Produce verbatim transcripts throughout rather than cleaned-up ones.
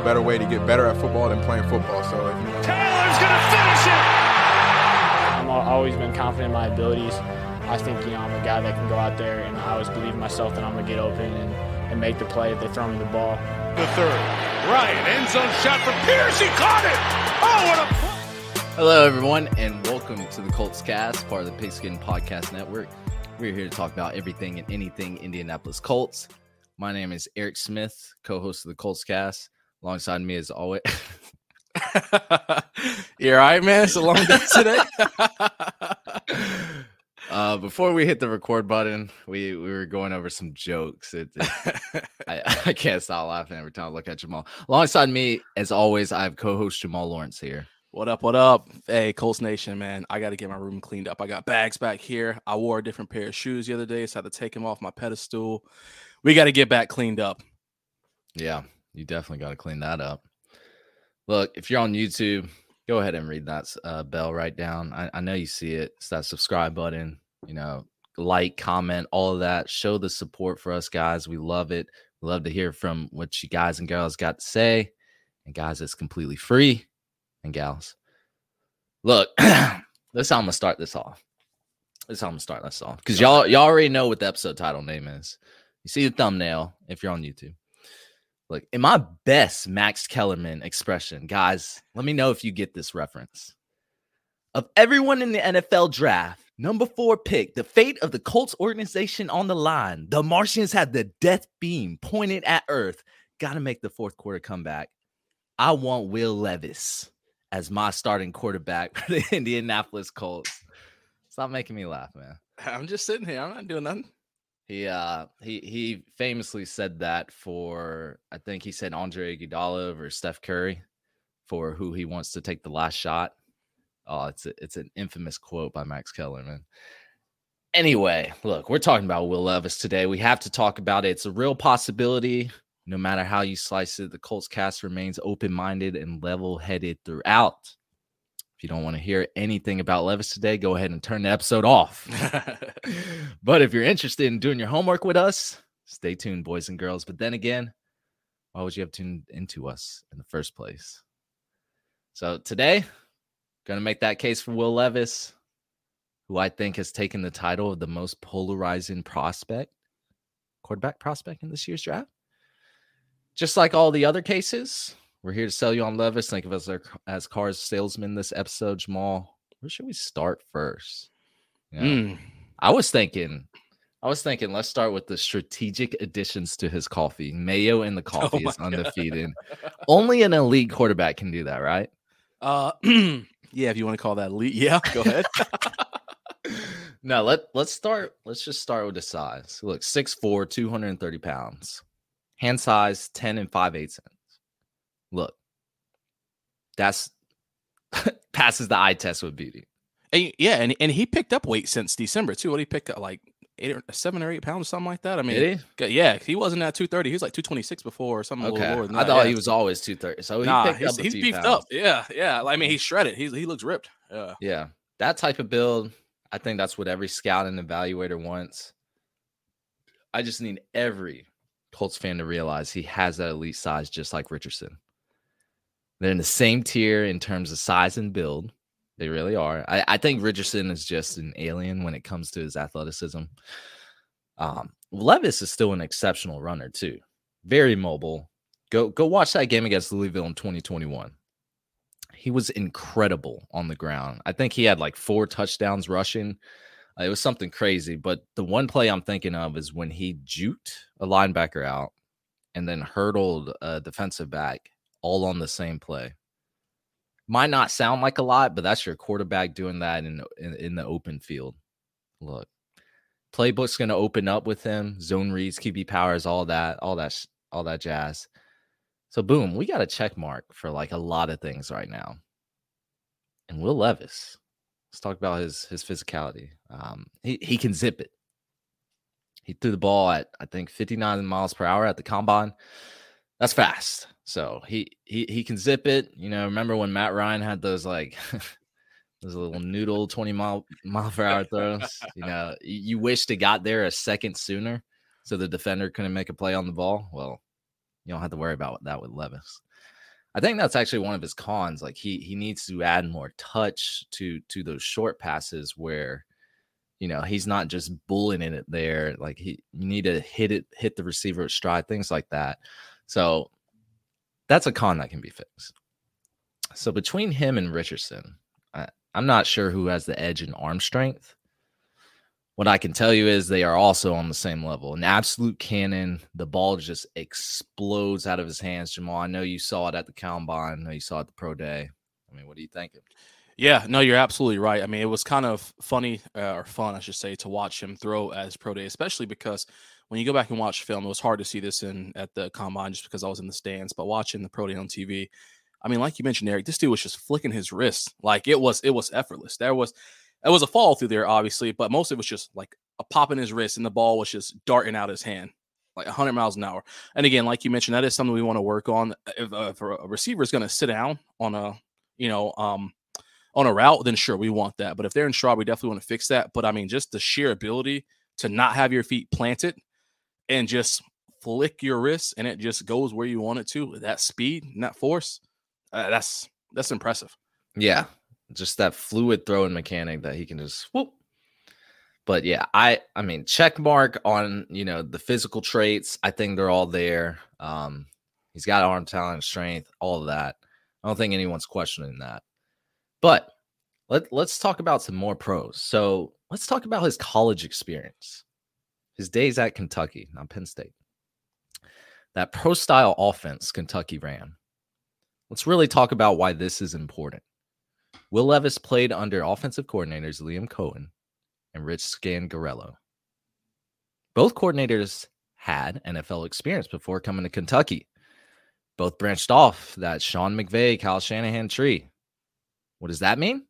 better way to get better at football than playing football. So if you... Taylor's going to finish it! I've always been confident in my abilities. I think, you know, I'm a guy that can go out there, and I always believe in myself that I'm going to get open and, and make the play if they throw me the ball. The third. Ryan, end zone shot for Pierce. He caught it! Oh, what a... Hello, everyone, and welcome to the Colts Cast, part of the Pigskin Podcast Network. We're here to talk about everything and anything Indianapolis Colts. My name is Eric Smith, co-host of the Colts Cast. Alongside me, as always... You're all right, man? It's a long day today. uh, before we hit the record button, we, we were going over some jokes. It, it, I, I can't stop laughing every time I look at Jamal. Alongside me, as always, I have co-host Jamal Lawrence here. What up, what up? Hey, Colts Nation, man. I got to get my room cleaned up. I got bags back here. I wore a different pair of shoes the other day, so I had to take them off my pedestal. We got to get back cleaned up. Yeah, you definitely got to clean that up. Look, if you're on YouTube, go ahead and read that uh, bell right down. I, I know you see it. It's that subscribe button. You know, like, comment, all of that. Show the support for us, guys. We love it. We love to hear from what you guys and girls got to say. And guys, it's completely free. And gals, look, this is how I'm gonna start this off. This is how I'm gonna start this off because y'all y'all already know what the episode title name is. You see the thumbnail if you're on YouTube. Look, in my best Max Kellerman expression, guys, let me know if you get this reference. Of everyone in the N F L draft, number four pick, the fate of the Colts organization on the line. The Martians had the death beam pointed at Earth. Got to make the fourth quarter comeback. I want Will Levis as my starting quarterback for the Indianapolis Colts. Stop making me laugh, man. I'm just sitting here. I'm not doing nothing. He uh he he famously said that for, I think he said Andre Iguodala over Steph Curry for who he wants to take the last shot. Oh, it's a, it's an infamous quote by Max Kellerman. Anyway, look, we're talking about Will Levis today. We have to talk about it. It's a real possibility. No matter how you slice it, the Colts Cast remains open-minded and level-headed throughout. If you don't want to hear anything about Levis today, go ahead and turn the episode off. But if you're interested in doing your homework with us, stay tuned, boys and girls. But then again, why would you have tuned into us in the first place? So today, going to make that case for Will Levis, who I think has taken the title of the most polarizing prospect, quarterback prospect in this year's draft. Just like all the other cases, we're here to sell you on Levis. Think of us as, as cars salesmen this episode. Jamal, where should we start first? You know, mm. I was thinking, I was thinking, let's start with the strategic additions to his coffee. Mayo in the coffee oh is undefeated. Only an elite quarterback can do that, right? Uh, yeah, if you want to call that elite, yeah, go ahead. No, let let's start. Let's just start with the size. Look, six foot four, two hundred thirty pounds. Hand size, ten and five eighths. Look, that's passes the eye test with beauty. And, yeah, and, and he picked up weight since December, too. What did he pick up, like eight or seven or eight pounds or something like that? I mean, did he? Yeah, he wasn't at two thirty. He was like two twenty-six before or something okay. a little lower than I that. thought yeah. he was always two thirty. So he nah, picked he's, up a he's few beefed pounds. up. Yeah, yeah. I mean, he's shredded. He's, he looks ripped. Yeah. Yeah. That type of build, I think that's what every scout and evaluator wants. I just need every Colts fan to realize he has that elite size just like Richardson. They're in the same tier in terms of size and build. They really are. I, I think Richardson is just an alien when it comes to his athleticism. Um, Levis is still an exceptional runner too. Very mobile. Go go watch that game against Louisville in twenty twenty-one. He was incredible on the ground. I think he had like four touchdowns rushing. Uh, it was something crazy. But the one play I'm thinking of is when he juked a linebacker out and then hurdled a defensive back all on the same play. Might not sound like a lot, but that's your quarterback doing that in, in, in the open field. Look, playbook's going to open up with him. Zone reads, Q B powers, all that, all that, all that jazz. So boom, we got a check mark for like a lot of things right now. And Will Levis, let's talk about his his physicality. Um, he he can zip it. He threw the ball at I think fifty-nine miles per hour at the combine. That's fast. So he he he can zip it. You know, remember when Matt Ryan had those like those little noodle twenty mile mile per hour throws? You know, you wished it got there a second sooner so the defender couldn't make a play on the ball. Well, you don't have to worry about that with Levis. I think that's actually one of his cons. Like he he needs to add more touch to to those short passes where, you know, he's not just bullying it there. Like he you need to hit it, hit the receiver at stride, things like that. So that's a con that can be fixed. So between him and Richardson, I, I'm not sure who has the edge in arm strength. What I can tell you is they are also on the same level. An absolute cannon. The ball just explodes out of his hands, Jamal. I know you saw it at the Combine. I know you saw it at the Pro Day. I mean, what are you thinking? Yeah, no, you're absolutely right. I mean, it was kind of funny uh, or fun, I should say, to watch him throw as Pro Day, especially because when you go back and watch film, it was hard to see this in at the Combine just because I was in the stands. But watching the Pro Day on T V, I mean, like you mentioned, Eric, this dude was just flicking his wrist. Like it was, it was effortless. There was It was a fall through there, obviously, but most of it was just like a pop in his wrist and the ball was just darting out his hand like one hundred miles an hour. And again, like you mentioned, that is something we want to work on. If, uh, if a receiver is going to sit down on a, you know, um, on a route, then sure, we want that. But if they're in stride, we definitely want to fix that. But I mean, just the sheer ability to not have your feet planted and just flick your wrist and it just goes where you want it to with that speed and that force, uh, that's that's impressive. Yeah. Just that fluid throwing mechanic that he can just whoop. But yeah, I I mean, check mark on, you know, the physical traits. I think they're all there. Um, he's got arm talent, strength, all of that. I don't think anyone's questioning that. But let, let's talk about some more pros. So let's talk about his college experience, his days at Kentucky, not Penn State. That pro style offense Kentucky ran. Let's really talk about why this is important. Will Levis played under offensive coordinators Liam Cohen and Rich Scangarello. Both coordinators had N F L experience before coming to Kentucky. Both branched off that Sean McVay, Kyle Shanahan tree. What does that mean?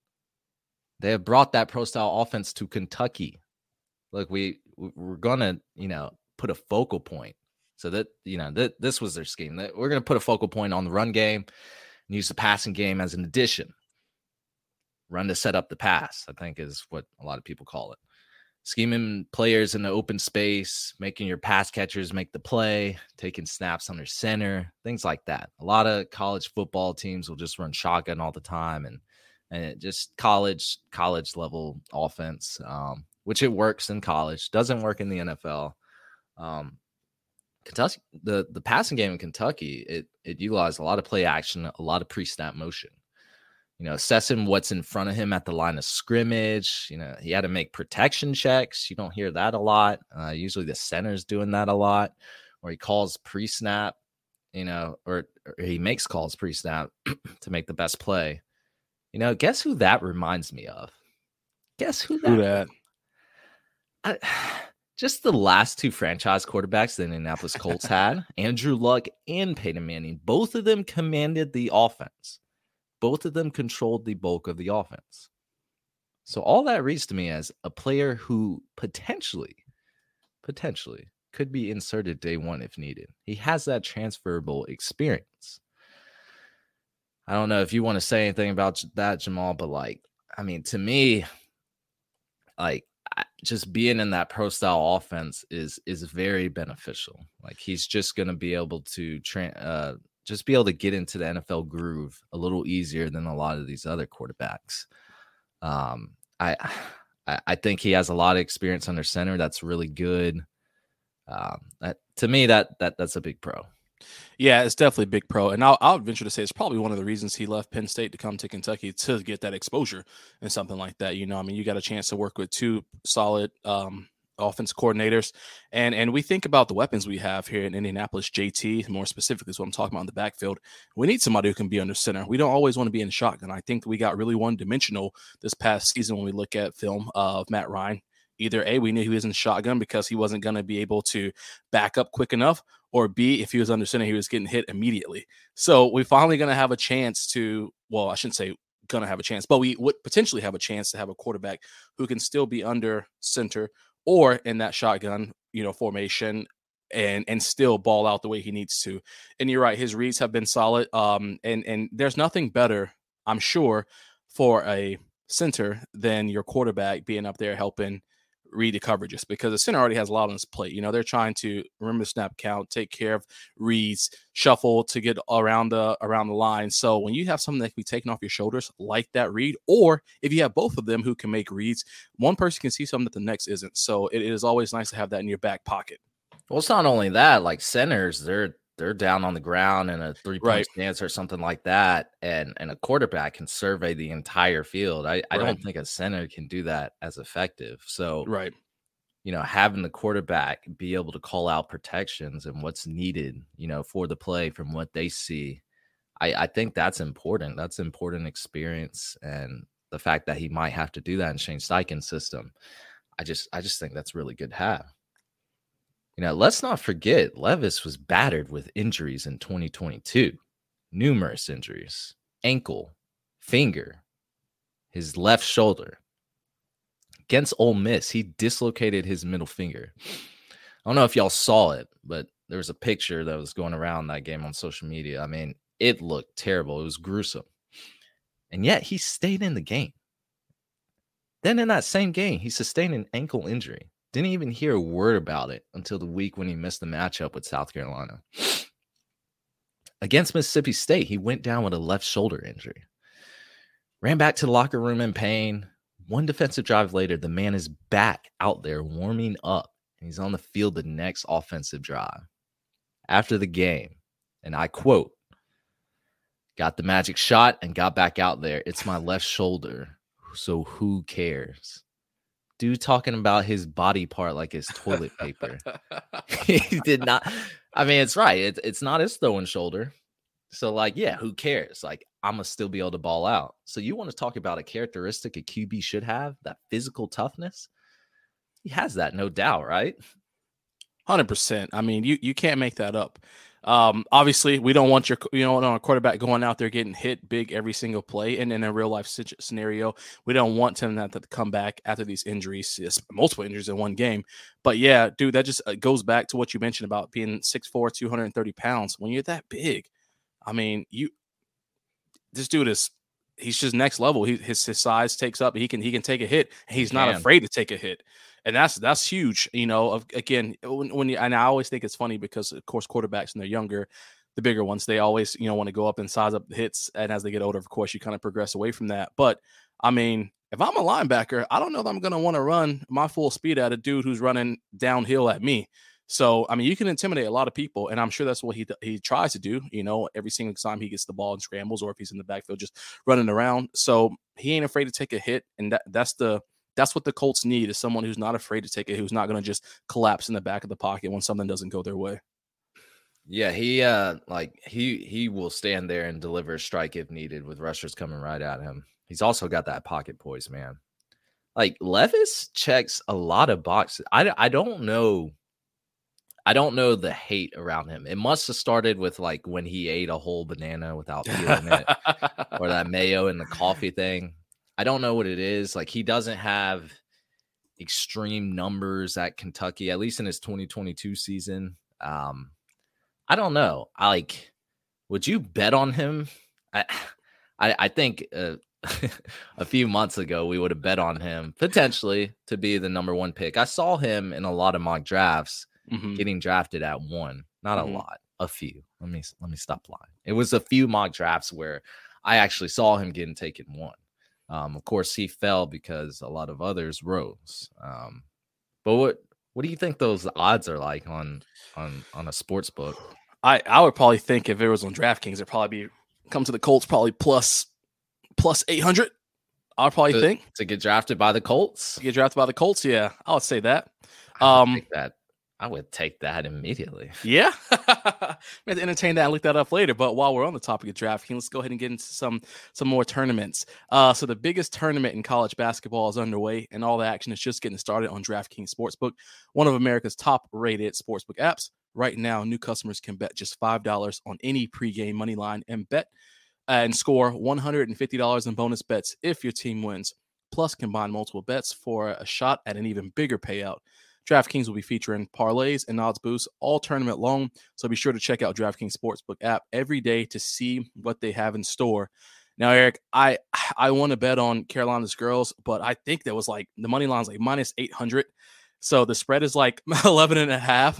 They have brought that pro-style offense to Kentucky. Look, we, we're going to, you know, put a focal point. So that, you know, that this was their scheme. That we're going to put a focal point on the run game and use the passing game as an addition. Run to set up the pass, I think is what a lot of people call it. Scheming players in the open space, making your pass catchers make the play, taking snaps under center, things like that. A lot of college football teams will just run shotgun all the time and and it just college college level offense, um, which it works in college, doesn't work in the N F L. Um, Kentucky, the the passing game in Kentucky, it it utilized a lot of play action, a lot of pre-snap motion. You know, assessing what's in front of him at the line of scrimmage. You know, he had to make protection checks. You don't hear that a lot. Uh, usually the center's doing that a lot, or he calls pre-snap, you know, or, or he makes calls pre-snap to make the best play. You know, guess who that reminds me of? Guess who that? Who that? I, just the last two franchise quarterbacks the Indianapolis Colts had, Andrew Luck and Peyton Manning. Both of them commanded the offense. Both of them controlled the bulk of the offense. So all that reads to me as a player who potentially, potentially could be inserted day one if needed. He has that transferable experience. I don't know if you want to say anything about that, Jamal, but like, I mean, to me, like just being in that pro style offense is, is very beneficial. Like he's just going to be able to train, uh, just be able to get into the N F L groove a little easier than a lot of these other quarterbacks. Um, I, I think he has a lot of experience under center. That's really good. Um, that, to me, that that that's a big pro. Yeah, it's definitely a big pro. And I'll, I'll venture to say it's probably one of the reasons he left Penn State to come to Kentucky to get that exposure and something like that. You know, I mean, you got a chance to work with two solid um, offense coordinators. And and we think about the weapons we have here in Indianapolis. J T, more specifically, is what I'm talking about in the backfield. We need somebody who can be under center. We don't always want to be in shotgun. I think we got really one-dimensional this past season when we look at film of Matt Ryan. Either A, we knew he was in shotgun because he wasn't going to be able to back up quick enough, or B, if he was under center, he was getting hit immediately. So we're finally going to have a chance to, well, I shouldn't say going to have a chance, but we would potentially have a chance to have a quarterback who can still be under center or in that shotgun, you know, formation and and still ball out the way he needs to. And you're right, his reads have been solid. Um, and and there's nothing better, I'm sure, for a center than your quarterback being up there helping read the coverages because the center already has a lot on his plate. You know, they're trying to remember the snap count, take care of reads, shuffle to get around the around the line. So when you have something that can be taken off your shoulders like that read, or if you have both of them who can make reads, one person can see something that the next isn't. So it, it is always nice to have that in your back pocket. Well, it's not only that, like centers, they're they're down on the ground in a three-point right. stance or something like that, and and a quarterback can survey the entire field. I, I right. don't think a center can do that as effective. So, right. you know, having the quarterback be able to call out protections and what's needed, you know, for the play from what they see, I, I think that's important. That's important experience, and the fact that he might have to do that in Shane Steichen's system, I just I just think that's really good to have. You know, let's not forget Levis was battered with injuries in twenty twenty-two. Numerous injuries. Ankle, finger, his left shoulder. Against Ole Miss, he dislocated his middle finger. I don't know if y'all saw it, but there was a picture that was going around that game on social media. I mean, it looked terrible. It was gruesome. And yet he stayed in the game. Then in that same game, he sustained an ankle injury. Didn't even hear a word about it until the week when he missed the matchup with South Carolina. Against Mississippi State, he went down with a left shoulder injury. Ran back to the locker room in pain. One defensive drive later, the man is back out there warming up. And he's on the field the next offensive drive. After the game, and I quote, "Got the magic shot and got back out there. It's my left shoulder, so who cares?" Dude talking about his body part like it's toilet paper. He did not. I mean, it's right. It, it's not his throwing shoulder. So, like, yeah, who cares? Like, I'm going to still be able to ball out. So you want to talk about a characteristic a Q B should have, that physical toughness? He has that, no doubt, right? one hundred percent. I mean, you, you can't make that up. Um, obviously, we don't want your, you know, on a quarterback going out there getting hit big every single play. And in a real life scenario, we don't want him to, to come back after these injuries, yes, multiple injuries in one game. But yeah, dude, that just goes back to what you mentioned about being six foot four, two hundred thirty pounds. When you're that big, I mean, you, this dude is, he's just next level. He, his, his size takes up. He can, he can take a hit. And he's he not afraid to take a hit. And that's that's huge, you know. Of, again, when, when you, and I always think it's funny because, of course, quarterbacks when they're younger, the bigger ones, they always, you know, want to go up and size up the hits. And as they get older, of course, you kind of progress away from that. But I mean, if I'm a linebacker, I don't know that I'm going to want to run my full speed at a dude who's running downhill at me. So, I mean, you can intimidate a lot of people, and I'm sure that's what he he tries to do, you know, every single time he gets the ball and scrambles, or if he's in the backfield just running around. So he ain't afraid to take a hit, and that that's the That's what the Colts need, is someone who's not afraid to take it, who's not going to just collapse in the back of the pocket when something doesn't go their way. Yeah, he uh like he he will stand there and deliver a strike if needed with rushers coming right at him. He's also got that pocket poise, man. Like, Levis checks a lot of boxes. I, I don't know. I don't know the hate around him. It must have started with like when he ate a whole banana without peeling it, or that mayo in the coffee thing. I don't know what it is. Like, he doesn't have extreme numbers at Kentucky, at least in his twenty twenty-two season. Um, I don't know. I like, would you bet on him? I, I, I think uh, a few months ago we would have bet on him potentially to be the number one pick. I saw him in a lot of mock drafts mm-hmm. getting drafted at one. Not mm-hmm. a lot, a few. Let me let me stop lying. It was a few mock drafts where I actually saw him getting taken one. Um, of course, he fell because a lot of others rose. Um, but what what do you think those odds are like on on on a sports book? I, I would probably think if it was on DraftKings, it'd probably be come to the Colts probably plus plus eight hundred. I would probably to, think to get drafted by the Colts. To get drafted by the Colts, yeah, I would say that. I Um, would take that. I would take that immediately. Yeah, we have to entertain that and look that up later. But while we're on the topic of DraftKings, let's go ahead and get into some some more tournaments. Uh, so the biggest tournament in college basketball is underway, and all the action is just getting started on DraftKings Sportsbook, one of America's top-rated sportsbook apps. Right now, new customers can bet just five dollars on any pregame money line and bet and score one hundred fifty dollars in bonus bets if your team wins. Plus, combine multiple bets for a shot at an even bigger payout. DraftKings will be featuring parlays and odds boosts all tournament long, so be sure to check out DraftKings Sportsbook app every day to see what they have in store. Now, Eric, I I want to bet on Carolina's girls, but I think that was like the money line's like minus eight hundred. So the spread is like eleven and a half.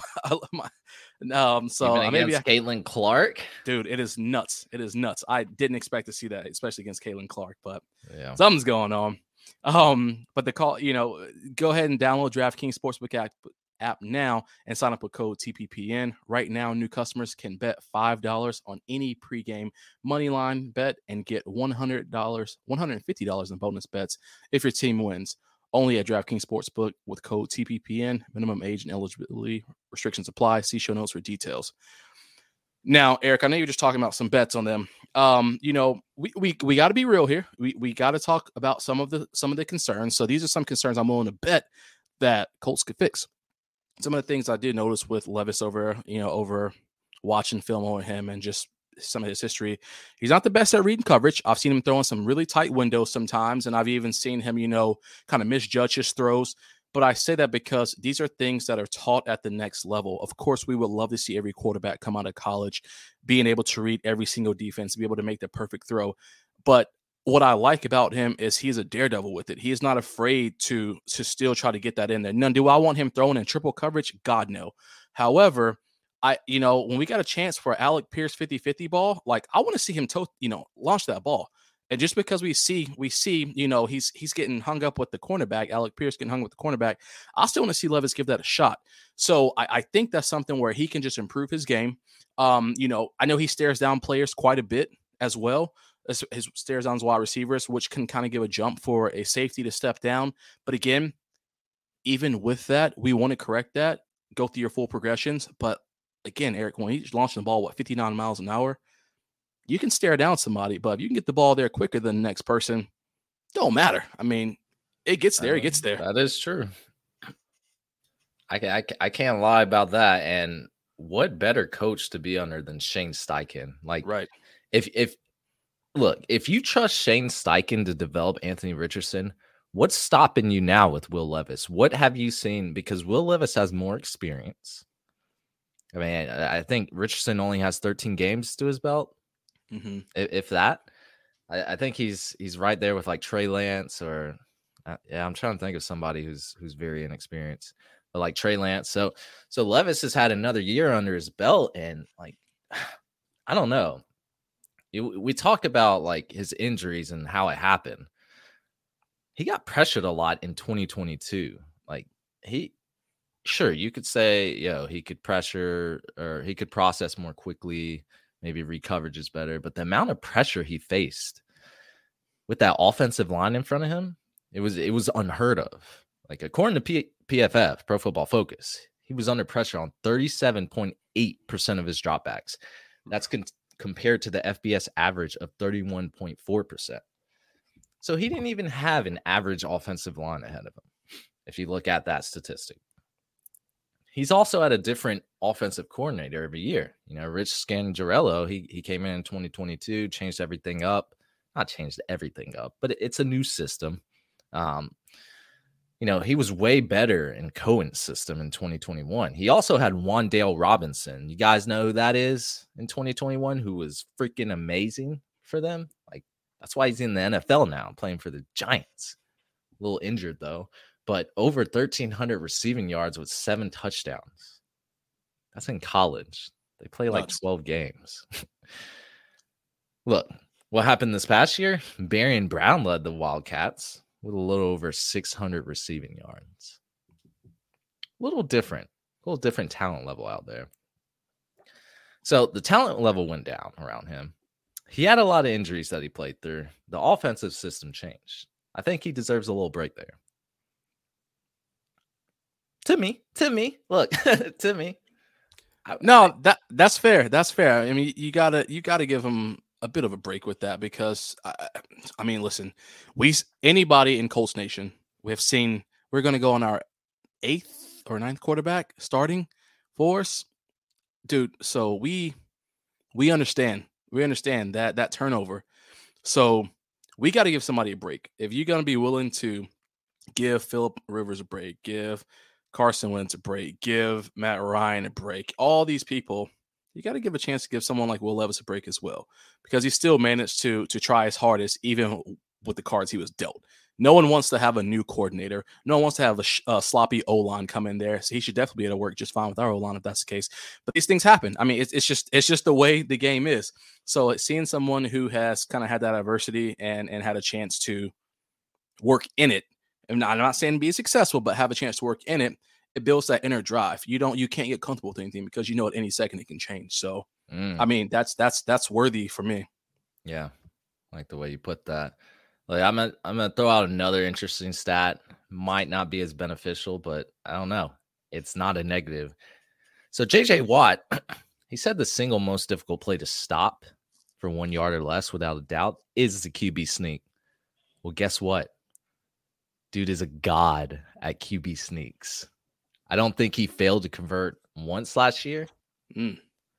um, so Even maybe against I, Caitlin Clark, dude, it is nuts. It is nuts. I didn't expect to see that, especially against Caitlin Clark, but yeah, something's going on. Um, but the call, you know, go ahead and download DraftKings Sportsbook app, app now and sign up with code T P P N. Right now, new customers can bet five dollars on any pregame money line bet and get one hundred dollars, one hundred fifty dollars in bonus bets if your team wins. Only at DraftKings Sportsbook with code T P P N. Minimum age and eligibility restrictions apply. See show notes for details. Now, Eric, I know you're just talking about some bets on them. Um, you know, we we we got to be real here. We we got to talk about some of the some of the concerns. So these are some concerns I'm willing to bet that Colts could fix. Some of the things I did notice with Levis over, you know, over watching film on him and just some of his history. He's not the best at reading coverage. I've seen him throw in some really tight windows sometimes, and I've even seen him, you know, kind of misjudge his throws. But I say that because these are things that are taught at the next level. Of course, we would love to see every quarterback come out of college being able to read every single defense, be able to make the perfect throw. But what I like about him is he's a daredevil with it. He is not afraid to, to still try to get that in there. None. Do I want him throwing in triple coverage? God, no. However, I, you know, when we got a chance for Alec Pierce fifty-fifty ball, like I want to see him, to, you know, launch that ball. And just because we see, we see, you know, he's he's getting hung up with the cornerback, Alec Pierce getting hung with the cornerback. I still want to see Levis give that a shot. So I, I think that's something where he can just improve his game. Um, you know, I know he stares down players quite a bit as well. As his stares down his wide receivers, which can kind of give a jump for a safety to step down. But again, even with that, we want to correct that, go through your full progressions. But again, Eric, when he's launching the ball, what, fifty-nine miles an hour, you can stare down somebody, but if you can get the ball there quicker than the next person, don't matter. I mean, it gets there, it gets there. That is true. I, I, I can't lie about that. And what better coach to be under than Shane Steichen? Like, right. If, if, look, if you trust Shane Steichen to develop Anthony Richardson, what's stopping you now with Will Levis? What have you seen? Because Will Levis has more experience. I mean, I think Richardson only has thirteen games to his belt. Mm-hmm. If, if that, I, I think he's he's right there with like Trey Lance or uh, yeah, I'm trying to think of somebody who's who's very inexperienced, but like Trey Lance. So so Levis has had another year under his belt, and like I don't know. It, we talked about like his injuries and how it happened. He got pressured a lot in twenty twenty-two. Like he, sure, you could say, yo, he could pressure or he could process more quickly. Maybe read coverage is better, but the amount of pressure he faced with that offensive line in front of him, it was it was unheard of. Like according to P- PFF, Pro Football Focus, he was under pressure on thirty-seven point eight percent of his dropbacks. That's con- compared to the F B S average of thirty-one point four percent. So he didn't even have an average offensive line ahead of him, if you look at that statistic. He's also had a different offensive coordinator every year. You know, Rich Scangarello, he he came in in twenty twenty-two, changed everything up. Not changed everything up, but it's a new system. Um, you know, he was way better in Cohen's system in twenty twenty-one. He also had Wan'Dale Robinson. You guys know who that is in twenty twenty-one, who was freaking amazing for them. Like, that's why he's in the N F L now, playing for the Giants. A little injured, though. But over thirteen hundred receiving yards with seven touchdowns. That's in college. They play like twelve games. Look, what happened this past year? Barion Brown led the Wildcats with a little over six hundred receiving yards. A little different. A little different talent level out there. So the talent level went down around him. He had a lot of injuries that he played through. The offensive system changed. I think he deserves a little break there. To me, to me, look, to me. No, that that's fair. That's fair. I mean, you gotta you gotta give him a bit of a break with that because, I, I mean, listen, we anybody in Colts Nation we have seen we're going to go on our eighth or ninth quarterback starting for us, dude. So we we understand we understand that that turnover. So we got to give somebody a break. If you're going to be willing to give Phillip Rivers a break, give Carson Wentz a break, give Matt Ryan a break. All these people, you got to give a chance to give someone like Will Levis a break as well, because he still managed to to try his hardest, even with the cards he was dealt. No one wants to have a new coordinator. No one wants to have a, sh- a sloppy O-line come in there. So he should definitely be able to work just fine with our O-line if that's the case. But these things happen. I mean, it's, it's just it's just the way the game is. So seeing someone who has kind of had that adversity and, and had a chance to work in it, I'm not, I'm not saying be successful, but have a chance to work in it, it builds that inner drive. You don't, you can't get comfortable with anything because you know at any second it can change. So, mm. I mean, that's that's that's worthy for me. Yeah, I like the way you put that. Like I'm gonna, I'm gonna throw out another interesting stat. Might not be as beneficial, but I don't know. It's not a negative. So J J Watt, he said the single most difficult play to stop for one yard or less, without a doubt, is the Q B sneak. Well, guess what? Dude is a god at Q B sneaks. I don't think he failed to convert once last year. Mm.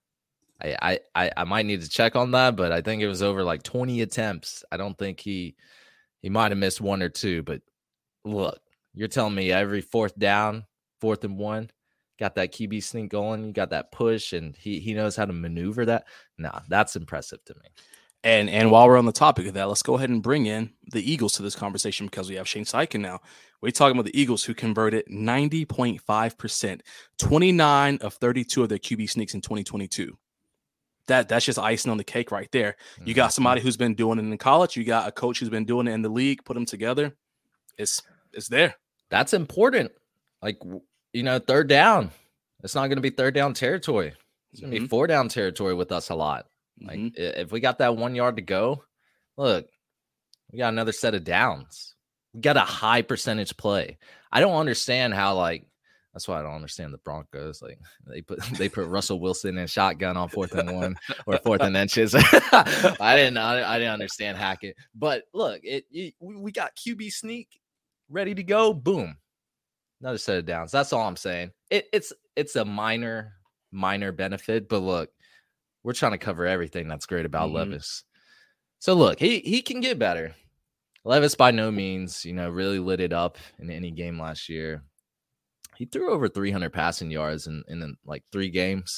I, I I might need to check on that, but I think it was over like twenty attempts. I don't think he he might have missed one or two. But look, you're telling me every fourth down, fourth and one, got that Q B sneak going, you got that push, and he he knows how to maneuver that. Nah, that's impressive to me. And and while we're on the topic of that, let's go ahead and bring in the Eagles to this conversation, because we have Shane Steichen now. We're talking about the Eagles, who converted ninety point five percent, twenty-nine of thirty-two of their Q B sneaks in twenty twenty-two. That that's just icing on the cake right there. You got somebody who's been doing it in college. You got a coach who's been doing it in the league. Put them together. It's it's there. That's important. Like, you know, third down. It's not going to be third down territory. It's going to mm-hmm. be four down territory with us a lot. Like, mm-hmm. if we got that one yard to go, look, we got another set of downs. We got a high percentage play. I don't understand how, like, that's why I don't understand the Broncos. Like, they put they put Russell Wilson in shotgun on fourth and one or fourth and inches. I didn't I, I didn't understand Hackett. But look, it, it we got Q B sneak ready to go. Boom, another set of downs. That's all I'm saying. It, it's it's a minor minor benefit, but look, we're trying to cover everything that's great about mm-hmm. Levis. So look, he he can get better. Levis by no means, you know, really lit it up in any game last year. He threw over three hundred passing yards in, in like three games.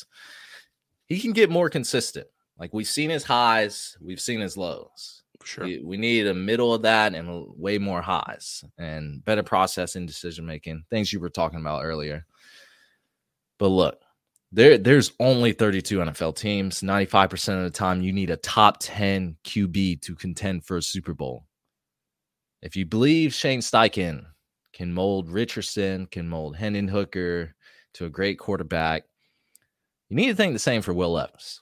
He can get more consistent. Like, we've seen his highs, we've seen his lows. Sure. We, we need a middle of that and way more highs and better process in decision-making, things you were talking about earlier. But look, there, there's only thirty-two N F L teams. ninety-five percent of the time, you need a top ten Q B to contend for a Super Bowl. If you believe Shane Steichen can mold Richardson, can mold Hendon Hooker to a great quarterback, you need to think the same for Will Levis.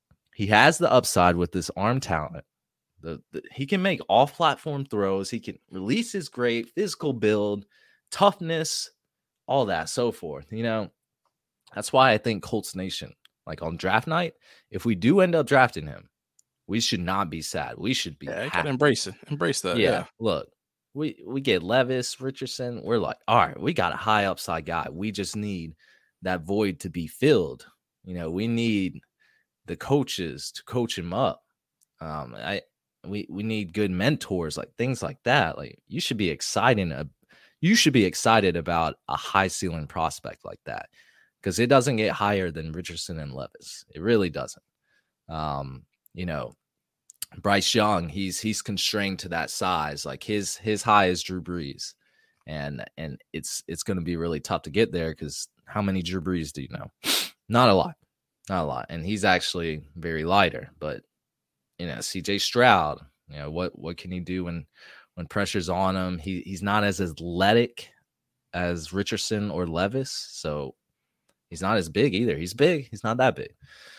He has the upside with this arm talent. The, the, he can make off-platform throws. He can release his great physical build, toughness, all that, so forth. You know, that's why I think Colts Nation, like on draft night, if we do end up drafting him, we should not be sad. We should be yeah, happy. Gotta embrace it. Embrace that. Yeah, yeah. Look. We we get Levis, Richardson. We're like, all right, we got a high upside guy. We just need that void to be filled. You know, we need the coaches to coach him up. Um, I we we need good mentors, like things like that. Like, you should be excited. Uh, you should be excited about a high ceiling prospect like that, because it doesn't get higher than Richardson and Levis. It really doesn't. Um, you know. Bryce Young, he's he's constrained to that size. Like, his his high is Drew Brees, and and it's it's going to be really tough to get there, because how many Drew Brees do you know? Not a lot, not a lot. And he's actually very lighter. But you know, C J Stroud, you know, what what can he do when when pressure's on him? He he's not as athletic as Richardson or Levis, so he's not as big either. He's big, he's not that big.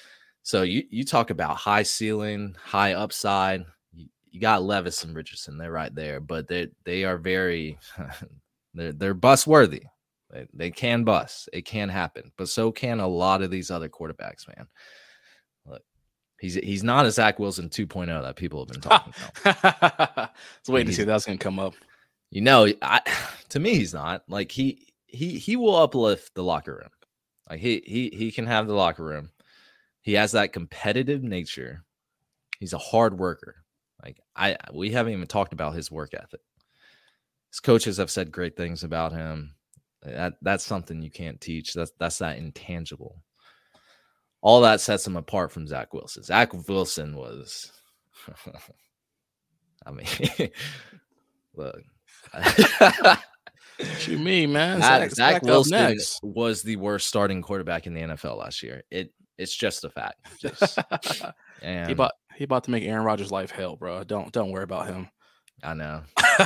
So you, you talk about high ceiling, high upside. You, you got Levis and Richardson. They're right there, but they they are very they're they're bust worthy. They, they can bust. It can happen, but so can a lot of these other quarterbacks, man. Look, he's he's not a Zach Wilson two point oh that people have been talking about. It's waiting to see if that's going to come up. You know, I, to me, he's not. Like, he he he will uplift the locker room. Like, he he he can have the locker room. He has that competitive nature. He's a hard worker. Like, I, we haven't even talked about his work ethic. His coaches have said great things about him. That that's something you can't teach. That's that's that intangible. all that sets him apart from Zach Wilson. Zach Wilson was, I mean, look. What you mean, man? Zach, Zach, Zach Zach Wilson next. was the worst starting quarterback in the N F L last year. It it's just a fact. Just, and he about he about to make Aaron Rodgers' life hell, bro. Don't don't worry about him. I know.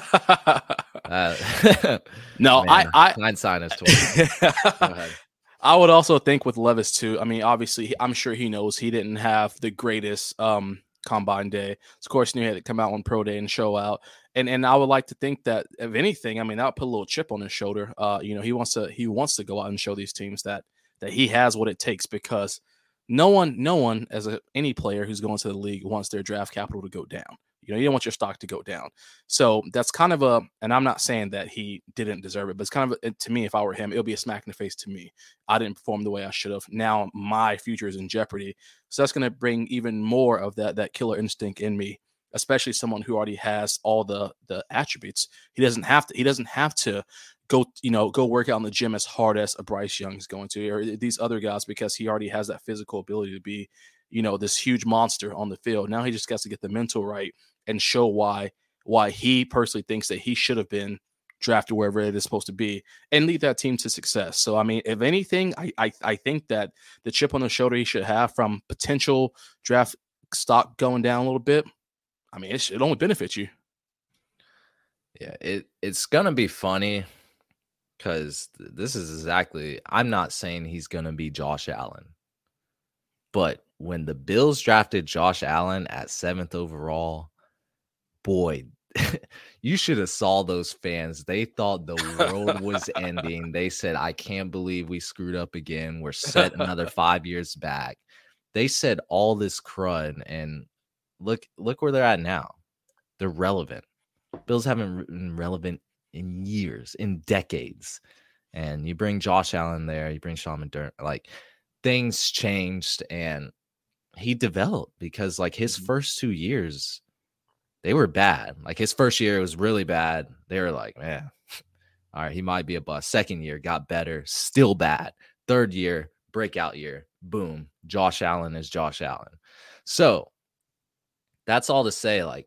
uh, no, man, I I nine sign is twelve. Go ahead. I would also think with Levis too. I mean, obviously, he, I'm sure he knows he didn't have the greatest um, combine day. Of course, he had to come out on pro day and show out. And and I would like to think that if anything, I mean, that would put a little chip on his shoulder. Uh, you know, he wants to he wants to go out and show these teams that that he has what it takes, because no one, no one as a, any player who's going to the league wants their draft capital to go down. You know, you don't want your stock to go down. So that's kind of a, and I'm not saying that he didn't deserve it, but it's kind of, a, to me, if I were him, it'll be a smack in the face to me. I didn't perform the way I should have. Now my future is in jeopardy. So that's going to bring even more of that, that killer instinct in me, especially someone who already has all the, the attributes. He doesn't have to, he doesn't have to go, you know, go work out in the gym as hard as a Bryce Young is going to, or these other guys, because he already has that physical ability to be, you know, this huge monster on the field. Now he just got to get the mental right and show why why he personally thinks that he should have been drafted wherever it is supposed to be, and lead that team to success. So, I mean, if anything, I, I I think that the chip on the shoulder he should have from potential draft stock going down a little bit, I mean, it should only benefit you. Yeah, it it's going to be funny because this is exactly, I'm not saying he's going to be Josh Allen, but when the Bills drafted Josh Allen at seventh overall, boy, you should have saw those fans. They thought the world was ending. They said, I can't believe we screwed up again. We're set another five years back. They said all this crud, and look, look where they're at now. They're relevant. Bills haven't been relevant in years, in decades. And you bring Josh Allen there, you bring Sean McDermott, like things changed, and he developed because like his first two years, they were bad. Like his first year was really bad. They were like, man, all right, he might be a bust. Second year got better, still bad. Third year, breakout year, boom. Josh Allen is Josh Allen. So that's all to say, like,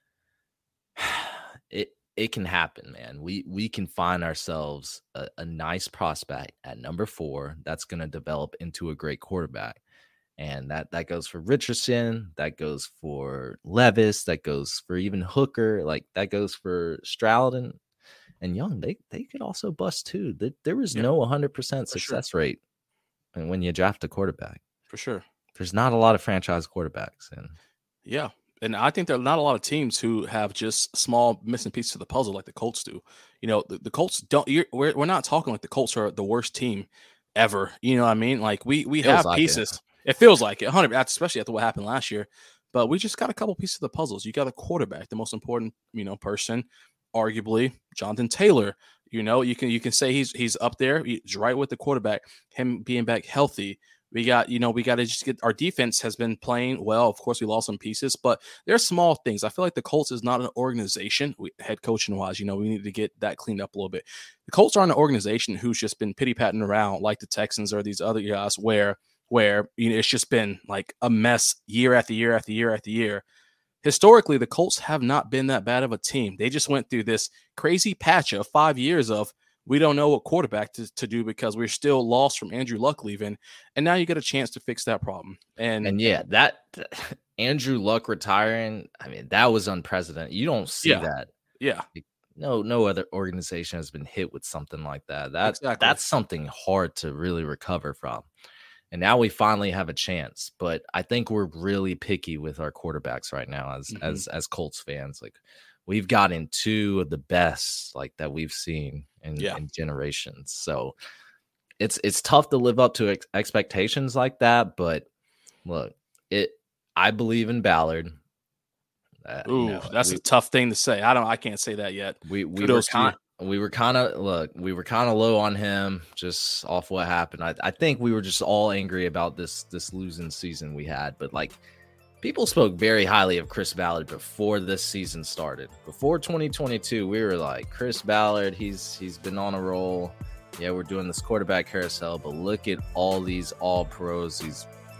it it can happen, man. We we can find ourselves a, a nice prospect at number four that's going to develop into a great quarterback. And that, that goes for Richardson, that goes for Levis, that goes for even Hooker, like that goes for Stroud and, and Young. They they could also bust too. There, there is yeah. no one hundred percent success sure. rate when you draft a quarterback. For sure. There's not a lot of franchise quarterbacks. And yeah. And I think there are not a lot of teams who have just small missing pieces of the puzzle like the Colts do. You know, the, the Colts don't, you're, we're, we're not talking like the Colts are the worst team ever. You know what I mean? Like we, we have like pieces. It. It feels like it, one hundred, especially after what happened last year. But we just got a couple pieces of the puzzles. You got a quarterback, the most important, you know, person, arguably Jonathan Taylor. You know, you can you can say he's he's up there. He's right with the quarterback. Him being back healthy. We got, you know, we got to just get our defense has been playing well. Of course, we lost some pieces, but there's small things. I feel like the Colts is not an organization, we, head coaching wise. You know, we need to get that cleaned up a little bit. The Colts aren't an organization who's just been pity patting around like the Texans or these other guys where. where you know it's just been like a mess year after year after year after year. Historically, the Colts have not been that bad of a team. They just went through this crazy patch of five years of we don't know what quarterback to, to do because we're still lost from Andrew Luck leaving. And now you get a chance to fix that problem. And, and yeah, that Andrew Luck retiring, I mean, that was unprecedented. You don't see yeah, that. Yeah. No, no other organization has been hit with something like that. That exactly. That's something hard to really recover from. And now we finally have a chance, but I think we're really picky with our quarterbacks right now as mm-hmm. as as Colts fans. Like we've gotten two of the best like that we've seen in, yeah. in generations. So it's it's tough to live up to ex- expectations like that. But look, it I believe in Ballard. Uh, Ooh, you know, that's we, a tough thing to say. I don't. I can't say that yet. We we were kind. We were kind of look, we were kind of low on him just off what happened. I, I think we were just all angry about this this losing season we had. But like people spoke very highly of Chris Ballard before this season started. Before twenty twenty-two, we were like, Chris Ballard, he's he's been on a roll. Yeah, we're doing this quarterback carousel, but look at all these all pros. He's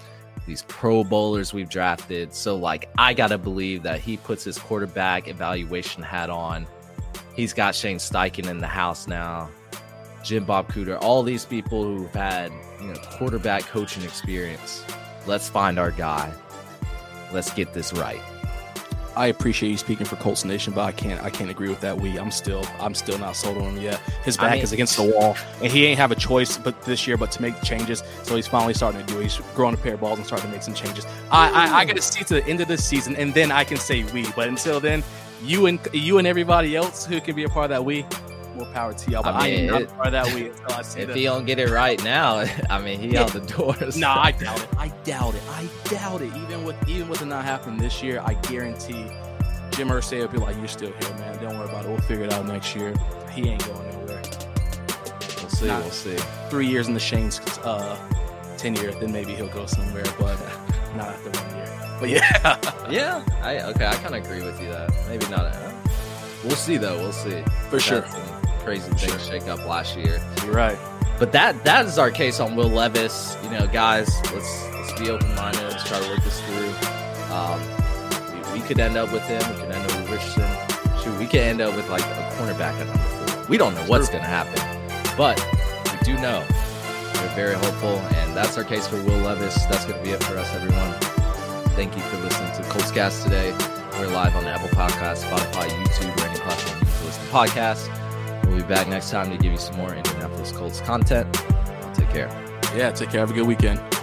these Pro Bowlers we've drafted. So, like, I got to believe that he puts his quarterback evaluation hat on. He's got Shane Steichen in the house now, Jim Bob Cooter, all these people who've had, you know, quarterback coaching experience. Let's find our guy. Let's get this right. I appreciate you speaking for Colts Nation, but I can't I can't agree with that. We I'm still I'm still not sold on him yet. His back I mean, is against the wall, and he ain't have a choice but this year but to make changes. So he's finally starting to do it. He's growing a pair of balls and starting to make some changes. I I, I got to see to the end of this season, and then I can say we. But until then, you and you and everybody else who can be a part of that we, more power to y'all. But I, mean, I am not it, part of that we until I see if the, he don't get it right now, I mean, he yeah. out the doors. No, nah, I doubt it. I doubt it. I doubt it. Even with even with it not happening this year, I guarantee Jim Irsay will be like, "You're still here, man. Don't worry about it. We'll figure it out next year." He ain't going nowhere. We'll see. Not we'll see. Three years in the Shane's uh, tenure, then maybe he'll go somewhere, but not after one year. But yeah, yeah. I okay. I kind of agree with you that maybe not. Uh, we'll see though. We'll see for sure. Crazy things sure. shake up last year. You're right. But that that is our case on Will Levis. You know, guys, let's let's be open minded. Let's try to work this through. Um, we, we could end up with him. We could end up with Richardson. Shoot, we could end up with like a cornerback at number four. We don't know what's going to happen, but we do know we're very hopeful, and that's our case for Will Levis. That's going to be it for us, everyone. Thank you for listening to Coltscast today. We're live on Apple Podcasts, Spotify, YouTube, or any platform you can listen to podcasts. We'll be back next time to give you some more Indianapolis Colts content. Take care. Yeah, take care. Have a good weekend.